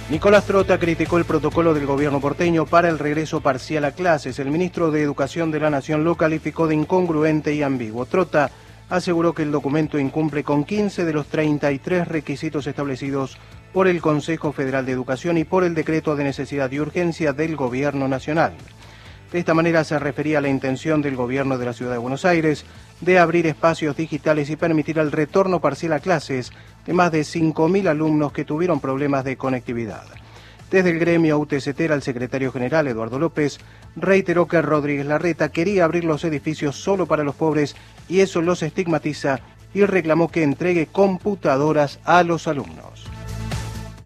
Nicolás Trota criticó el protocolo del gobierno porteño para el regreso parcial a clases. El ministro de Educación de la Nación lo calificó de incongruente y ambiguo. Trota aseguró que el documento incumple con 15 de los 33 requisitos establecidos por el Consejo Federal de Educación y por el decreto de necesidad y urgencia del Gobierno Nacional. De esta manera se refería a la intención del gobierno de la Ciudad de Buenos Aires de abrir espacios digitales y permitir el retorno parcial a clases de más de 5.000 alumnos que tuvieron problemas de conectividad. Desde el gremio UTCTera, el secretario general, Eduardo López, reiteró que Rodríguez Larreta quería abrir los edificios solo para los pobres y eso los estigmatiza, y reclamó que entregue computadoras a los alumnos.